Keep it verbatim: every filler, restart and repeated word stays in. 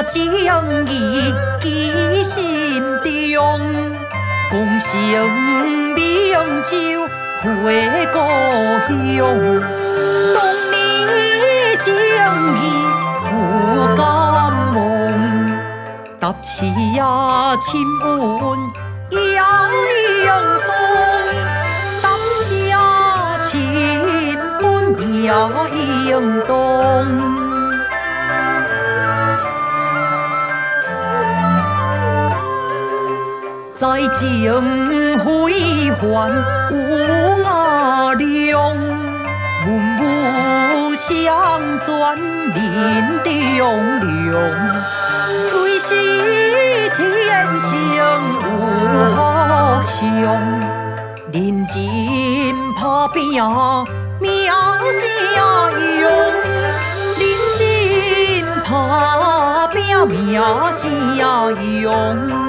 情义记心中，共成名就回故乡。当年情义不敢忘，答是呀亲吻也应当，答是呀亲吻也应当。在情辉煌有雅量，文武相传人中良。虽是天生有福相，认真打拼名声扬，认真打拼名声扬。